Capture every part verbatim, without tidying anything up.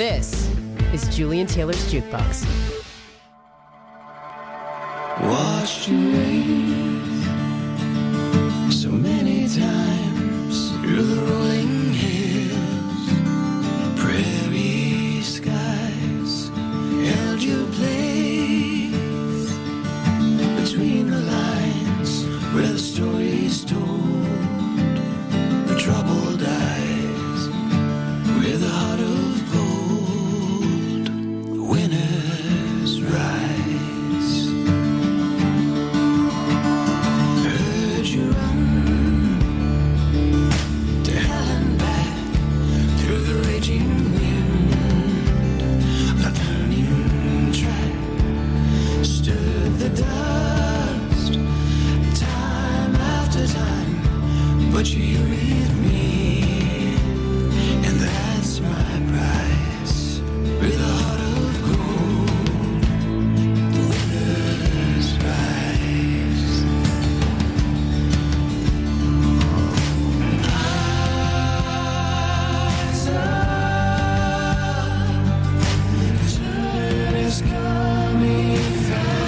This is Julian Taylor's Jukebox. Watched you rain so many times through the rolling hills, prairie skies, held your place between the lines where the story's told, the troubled eyes with a heart of gold, the winners rise. But you're here with me, and that's my price. With a heart of gold, the winners rise. Eyes up, the turn is coming fast.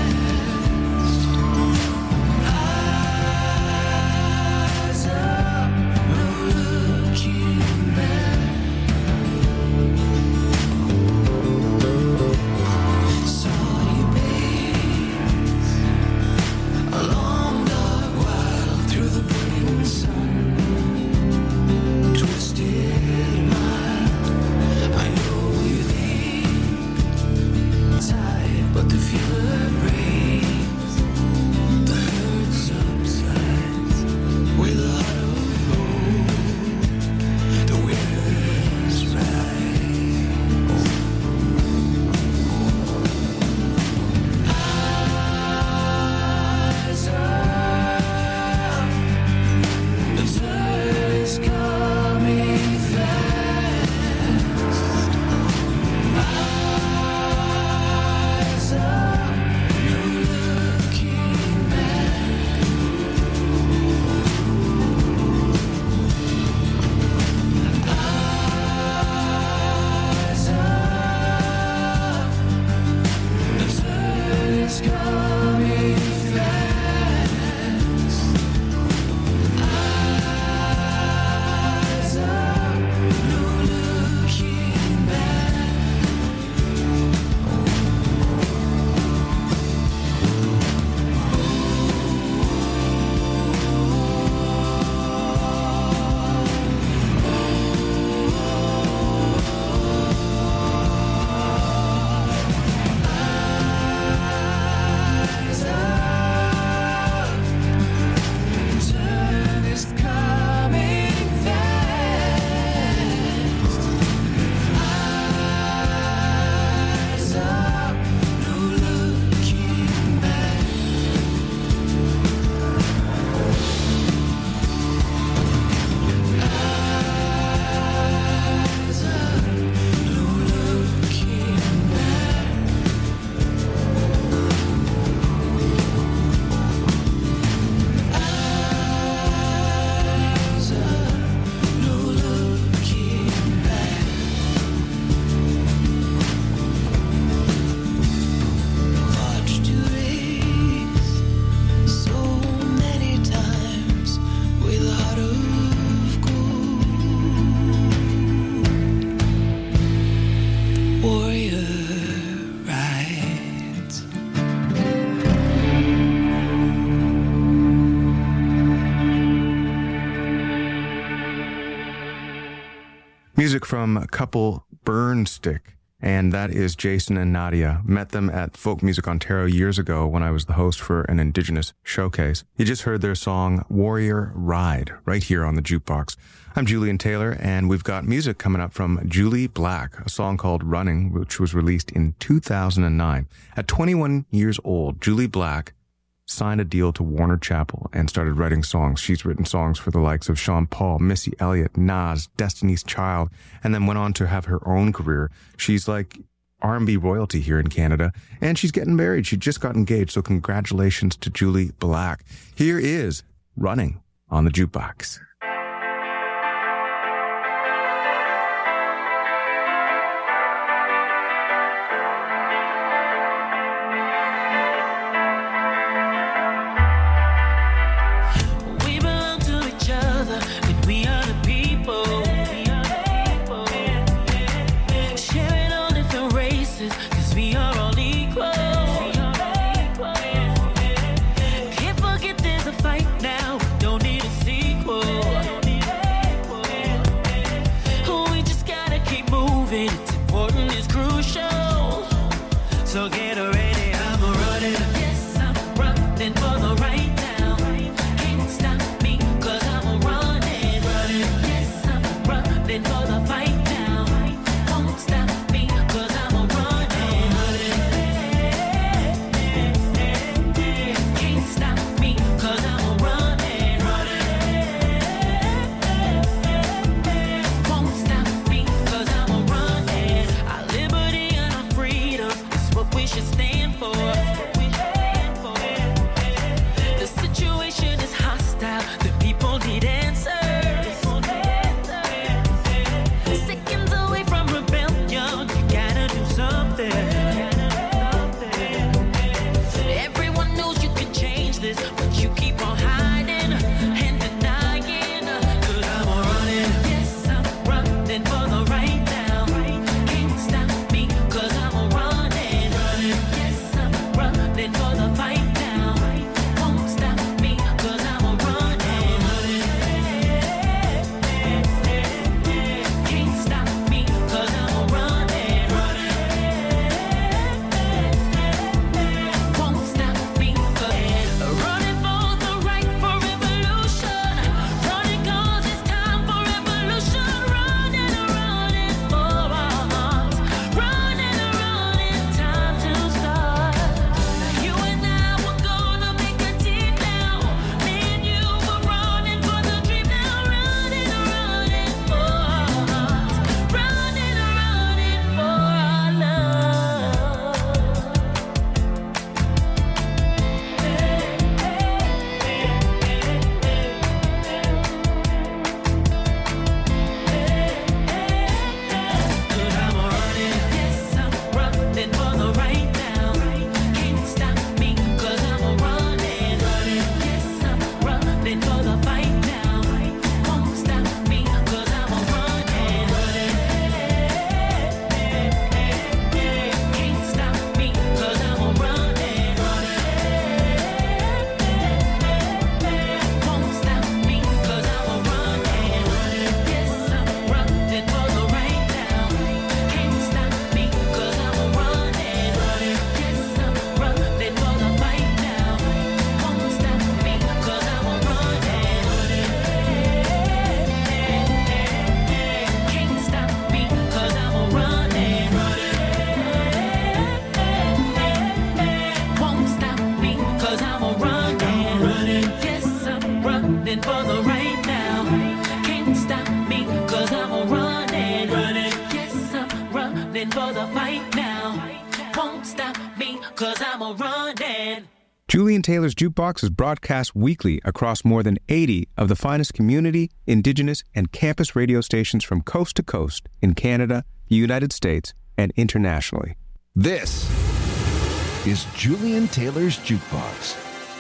Music from couple Burnstick, and that is Jason and Nadia. Met them at Folk Music Ontario years ago when I was the host for an Indigenous showcase. You just heard their song Warrior Ride right here on the Jukebox. I'm Julian Taylor, and we've got music coming up from Julie Black, a song called Running, which was released in two thousand nine. At twenty-one years old, Julie Black signed a deal to Warner Chappell and started writing songs. She's written songs for the likes of Sean Paul, Missy Elliott, Nas, Destiny's Child, and then went on to have her own career. She's like R and B royalty here in Canada, and she's getting married. She just got engaged, so congratulations to Julie Black. Here is Running on the Jukebox. that it's important, it's crucial. So get ready, I'm running. Yes, I'm running for the right now. Can't stop me, cause I'm running. Running. Yes, I'm running for the fight now. Won't stop me, cause I'm running. Running. Can't stop me, cause I'm running. Running. Won't stop me, cause I'm running. Our liberty and our freedom is what we should stand for. The situation is hostile, the people need answers. Seconds away from rebellion, you gotta do something. Everyone knows you can change this, but you keep on hiding and denying. Cause I'm running, yes, I'm running for the right now. Can't stop me, cause I'm running. Running, yes, I'm running for the fight now. Won't stop me, cause I'm running. Can't stop me, cause I'm running. Won't stop me, cause running for the right for revolution. Running cause it's time for revolution. Running, running for our hearts. Running, running, time to start. You and I were gonna make a team now. Me and you were running for the dream now. Running, running for our hearts. Running, running for our love. Cause I'm running, yes, I'm running for the right now. Can't stop me, cause I'm running. Running, yes, I'm running for the fight now. Won't stop me, cause I'm running. Running, can't stop me, cause I'm running. Running, won't stop me, cause I'm running. Running, yes, I'm running for the right now. Can't stop me, cause I'm running. Running, yes, I'm running for the fight now. Won't stop me, cause I'm running. Can't stop me, cause I'm running. Won't stop me, cause I'm running. Running, yes, I'm running for the right now. Can't stop me, cause I'm running. Running, yes, I'm running for the fight now. Won't stop me, cause I'm running. Julian Taylor's Jukebox is broadcast weekly across more than eighty of the finest community, indigenous, and campus radio stations from coast to coast in Canada, the United States, and internationally. This is Julian Taylor's Jukebox.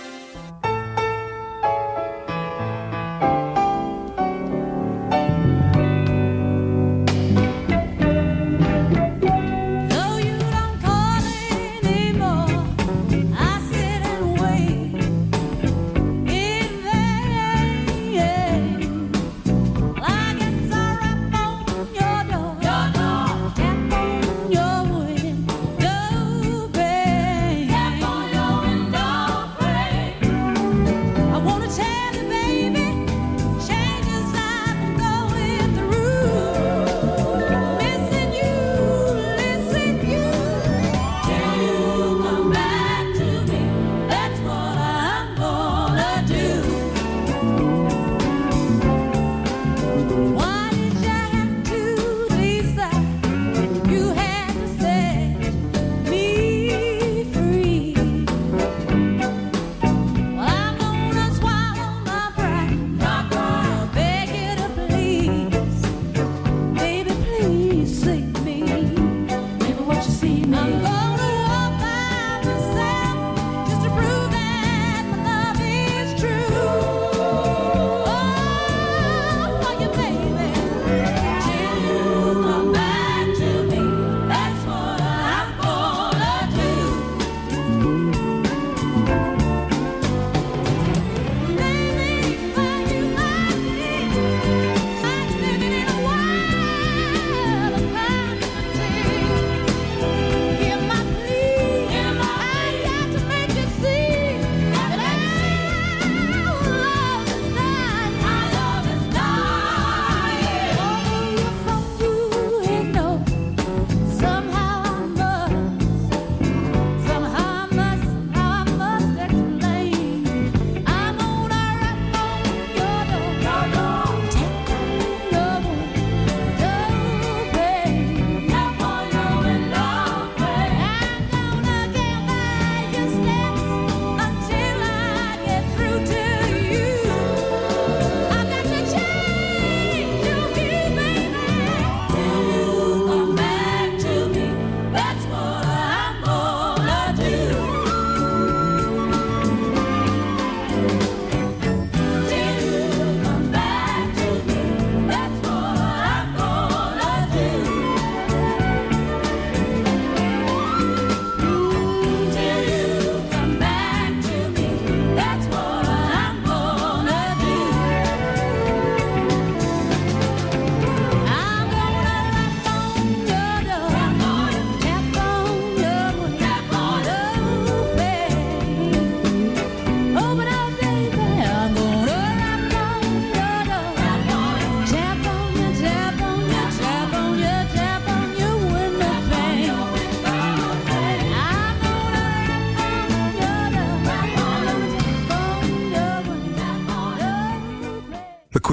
Though you don't call anymore, I sit and wait in vain. Like it's a rap on your door, tap on your window pane.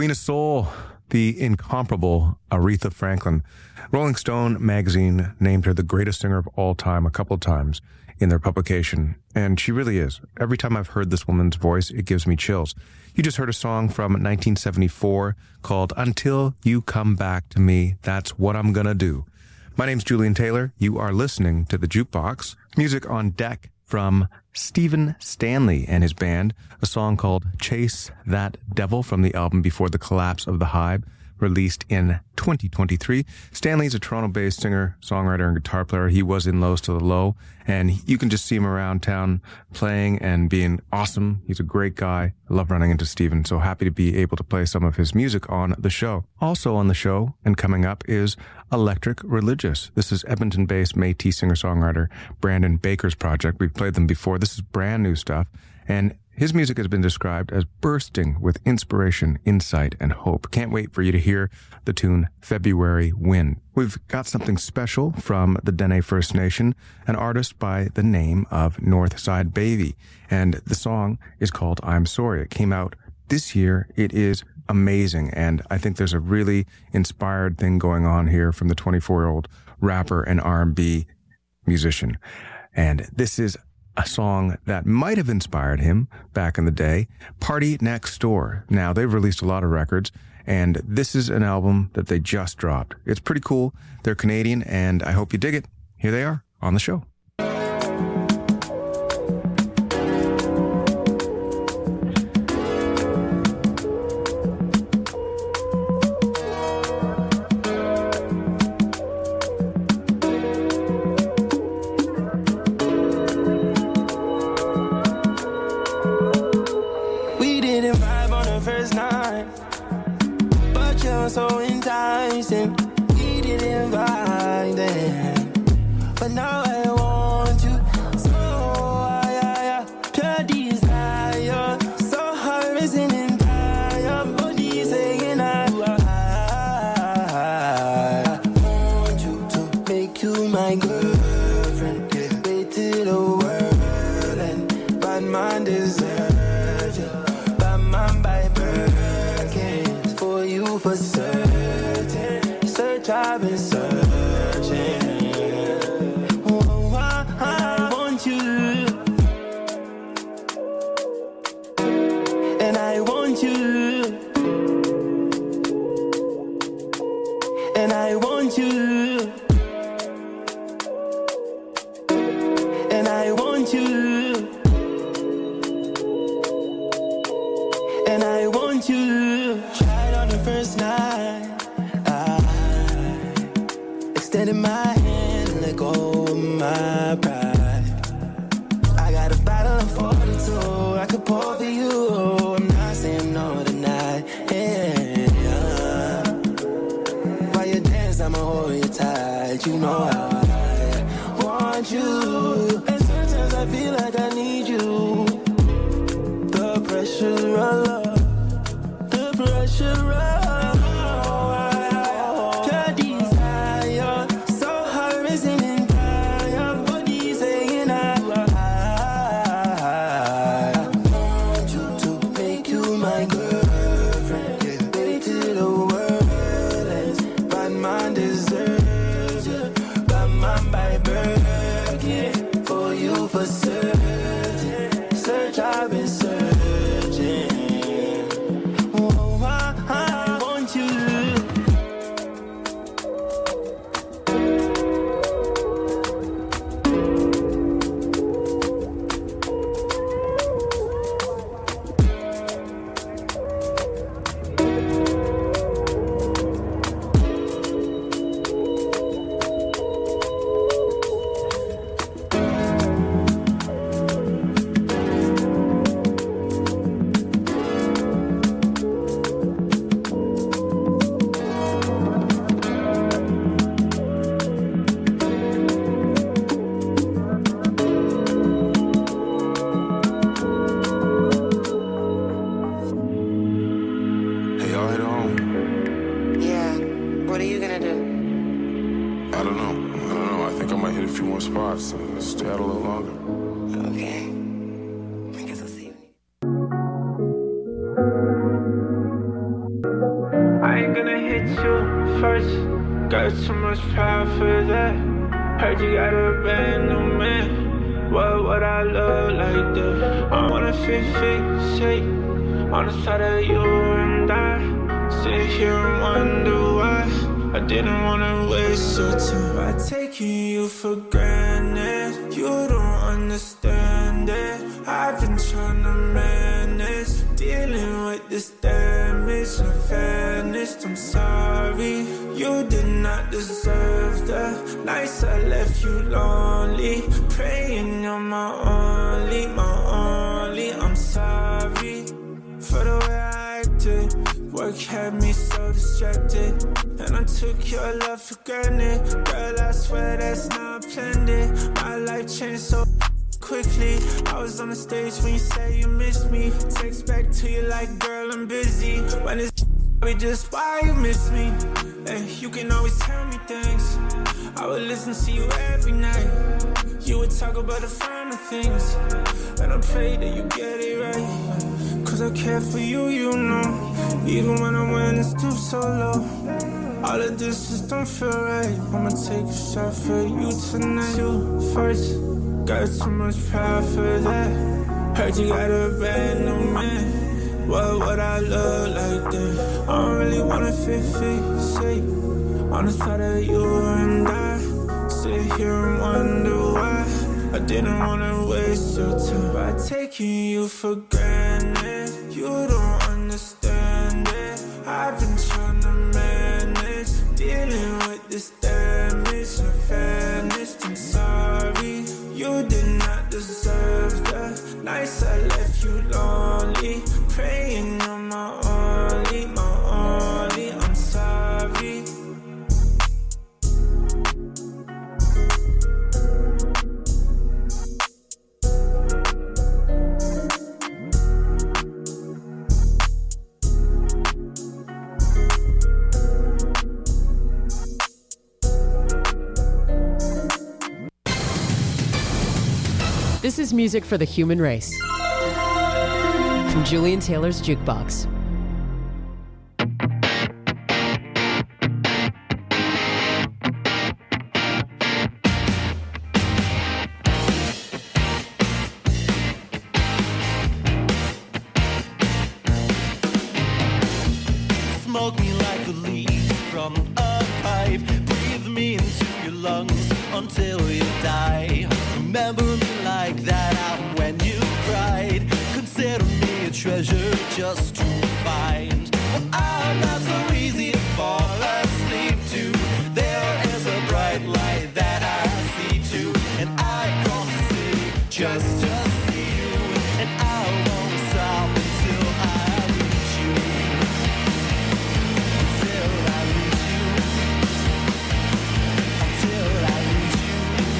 Queen of Soul, the incomparable Aretha Franklin. Rolling Stone magazine named her the greatest singer of all time a couple of times in their publication, and she really is. Every time I've heard this woman's voice, it gives me chills. You just heard a song from nineteen seventy-four called Until You Come Back to Me, That's What I'm Gonna Do. My name's Julian Taylor. You are listening to The Jukebox. Music on deck from Stephen Stanley and his band, a song called Chase That Devil from the album Before the Collapse of the Hive, released in twenty twenty-three. Stanley's a Toronto-based singer, songwriter, and guitar player. He was in Lows to the Low, and you can just see him around town playing and being awesome. He's a great guy. I love running into Stephen, so happy to be able to play some of his music on the show. Also on the show, and coming up, is Electric Religious. This is Edmonton-based Métis singer-songwriter Brandon Baker's project. We've played them before. This is brand new stuff, and his music has been described as bursting with inspiration, insight, and hope. Can't wait for you to hear the tune February Wind. We've got something special from the Dene First Nation, an artist by the name of Northside Baby. And the song is called I'm Sorry. It came out this year. It is amazing, and I think there's a really inspired thing going on here from the twenty-four-year-old rapper and R and B musician. And this is a song that might have inspired him back in the day, Party Next Door. Now, they've released a lot of records, and this is an album that they just dropped. It's pretty cool. They're Canadian, and I hope you dig it. Here they are on the show. So enticing, we didn't vibe then, but now I want you. So I, I, I pure desire, so high risen entire body saying I, I, I want you to make you my girlfriend. Wait till the world and bad man deserves you. Bad man by birth cares for you for certain. I've been searching. Oh, I, I want you, and I want you, and I want you, and I want you, and I want you. Tried on the first night. Extending my hand and let go of my pride. I got a bottle of forty-two I could pour for you. I'm not saying no tonight. Yeah. While you dance, I'ma hold you tight. You know how I want you. And sometimes I feel like I need you. The pressure of love. The pressure of love. I've been searching. Oh, I, I want you. so stay out a little longer. Okay. I guess I'll see you. Got too much pride for that. Heard you got a brand new man. What would I look like that? I wanna fit fixate on the side of you and I. Sit here and wonder why I didn't wanna waste your time by taking you for granted. You don't understand it. I've been trying to manage, dealing with this damage and vanished. I'm sorry, you did not deserve the nights I left you lonely, praying you're my only, my only. I'm sorry for the way I acted. Work had me so distracted, and I took your love for granted. Girl, I swear that's not planned it. My life changed so quickly. I was on the stage when you say you missed me. Text back to you like, girl, I'm busy. When it's be just why you miss me. And you can always tell me things. I would listen to you every night. You would talk about the finer things, and I pray that you get it right. Cause I care for you, you know. Even when I went and stooped so low, all of this just don't feel right. I'ma take a shot for you tonight. You first, got too much pride for that. Heard you got a brand new man. What would I look like then? I don't really wanna fit fixate on the thought of you and I. Sit here and wonder why I didn't wanna waste your time by taking you for granted. You don't understand it. I've been trying to manage, dealing with this damage and vanished. I'm sorry, you did not deserve the nights I left you lonely, praying you're my only, my only. I'm sorry. This is music for the human race. From Julian Taylor's Jukebox. Smoke me like the leaves from a pipe. Breathe me into your lungs until you die. Remember me like that out when you cried. Consider me a treasure just to find. Well, I'm not so easy to fall asleep to. There is a bright light that I see too, and I cross the city just to see you. And I won't stop until I reach you. Until I reach you. Until I reach you.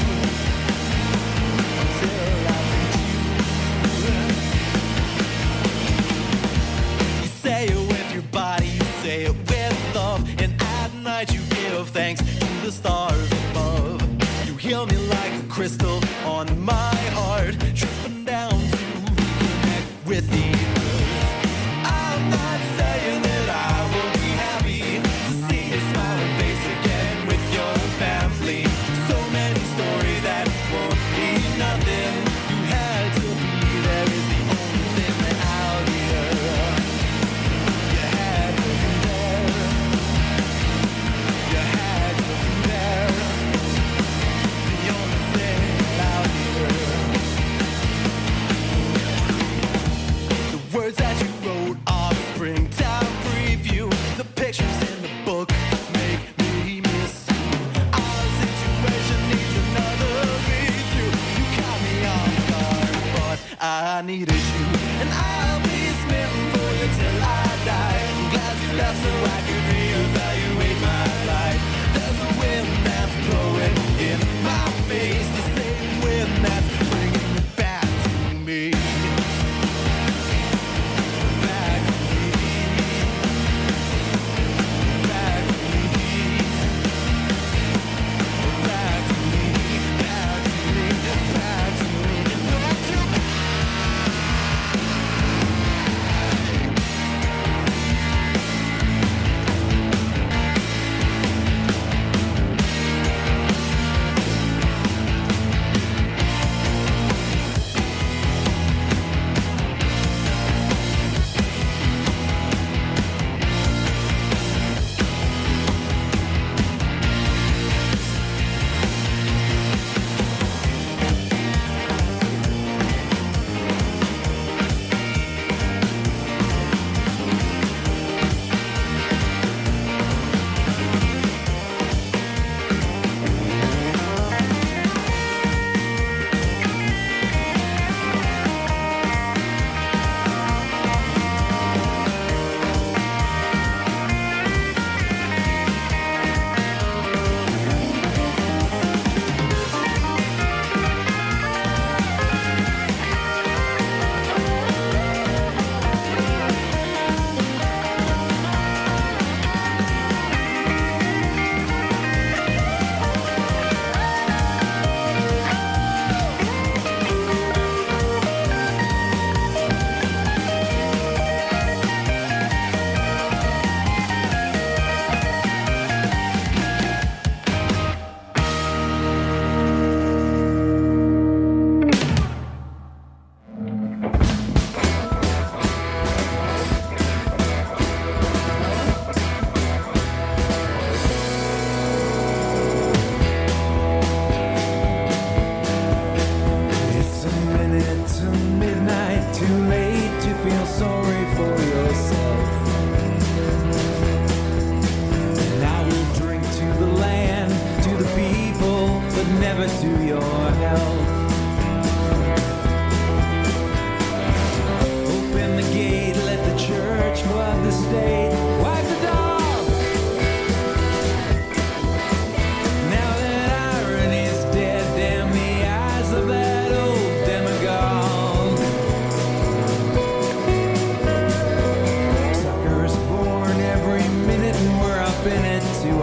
Until I reach you. You say it with your body, you say it with love, and at night you give thanks to the stars above. You heal me like a crystal on my heart, tripping down to reconnect with the earth. I'm not saying that I will be happy to see your smiling face again with your family. So many stories that won't be nothing. You had to be there is the only thing that I'll hear. You had to be there. You had to be there. The only thing that I'll hear.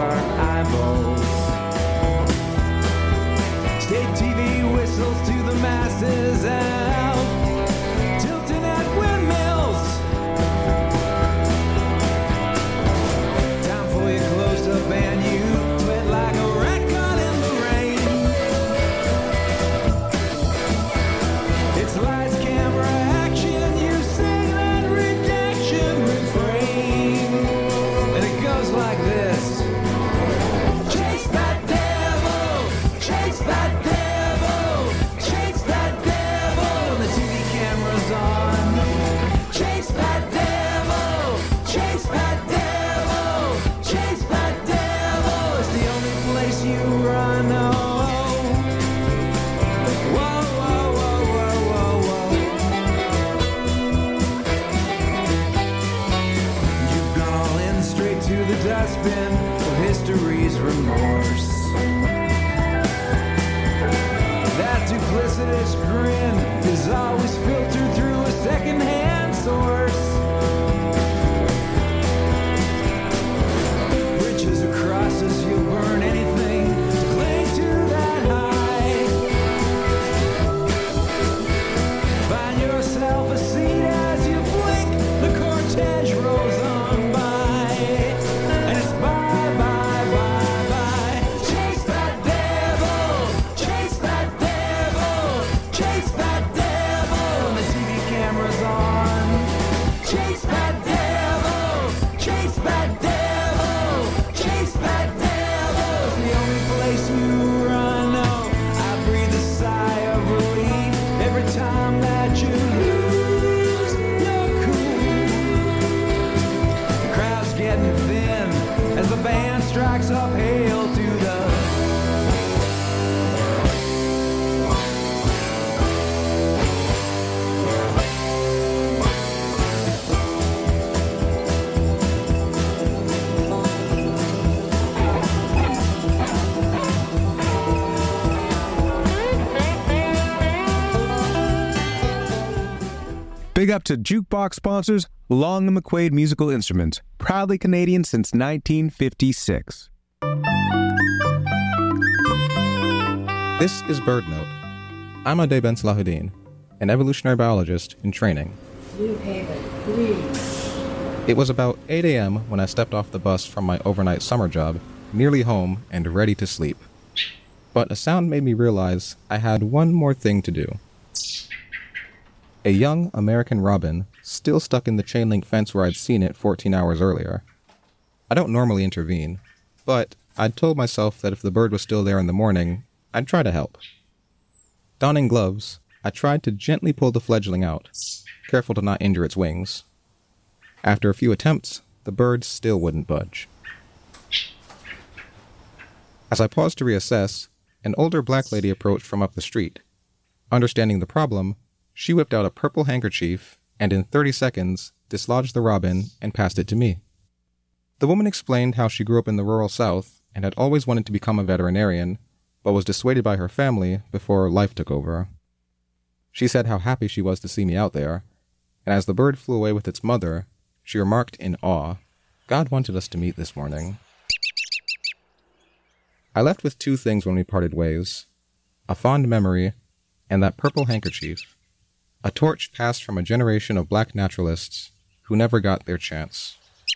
our eyeballs. State T V whistles to the masses out, tilting at windmills. Time for your close-up and you sweat like a rat caught in the rain. It's lights, camera, action, you sing that redaction refrain, and it goes like this. Chase that devil, chase that devil, chase that devil, and the T V camera's on. Chase that devil, chase that devil, chase that devil, it's the only place you run, oh. Whoa, whoa, whoa, whoa, whoa, whoa. You've gone all in straight to the dustbin of history's remorse. That duplicitous grin is always filtered through a second-hand source. Bridges across as you burn anything to cling to that high. Find yourself a seat as you blink, the cortege rolls on by, and it's bye, bye, bye, bye. Chase that devil, chase that devil, chase that devil, and the T V camera's on. Chase that devil, chase that devil, chase that devil, it's the only place you run, oh. I breathe a sigh of relief every time that you lose your cool. The crowd's getting thin as the band strikes up Hail to the Big up to Jukebox sponsors Long and McQuaid Musical Instruments, proudly Canadian since nineteen fifty-six. This is Bird Note. I'm Ade Ben Salahuddin, an evolutionary biologist in training. Blue Haven, please. It was about eight a.m. when I stepped off the bus from my overnight summer job, nearly home and ready to sleep. But a sound made me realize I had one more thing to do. A young American robin, still stuck in the chain link fence where I'd seen it fourteen hours earlier. I don't normally intervene, but I'd told myself that if the bird was still there in the morning, I'd try to help. Donning gloves, I tried to gently pull the fledgling out, careful to not injure its wings. After a few attempts, the bird still wouldn't budge. As I paused to reassess, an older black lady approached from up the street. Understanding the problem, she whipped out a purple handkerchief and in thirty seconds dislodged the robin and passed it to me. The woman explained how she grew up in the rural South and had always wanted to become a veterinarian, but was dissuaded by her family before life took over. She said how happy she was to see me out there, and as the bird flew away with its mother, she remarked in awe, "God wanted us to meet this morning." I left with two things when we parted ways: a fond memory and that purple handkerchief, a torch passed from a generation of black naturalists who never got their chance.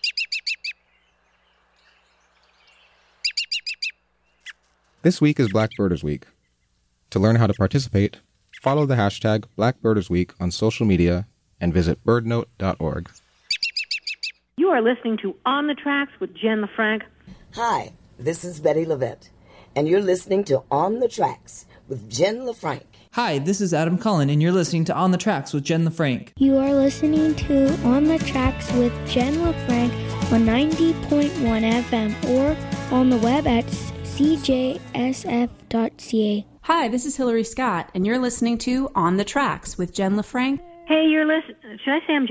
This week is Black Birders Week. To learn how to participate, follow the hashtag Black Birders Week on social media and visit bird note dot org. You are listening to On the Tracks with Jen LaFranc. Hi, this is Betty Levette, and you're listening to On the Tracks with Jen LaFranc. Hi, this is Adam Cullen, and you're listening to On the Tracks with Jen LaFranc. You are listening to On the Tracks with Jen LaFranc on ninety point one F M or on the web at c j s f dot c a. Hi, this is Hillary Scott, and you're listening to On the Tracks with Jen LaFranc. Hey, you're listening. Should I say I'm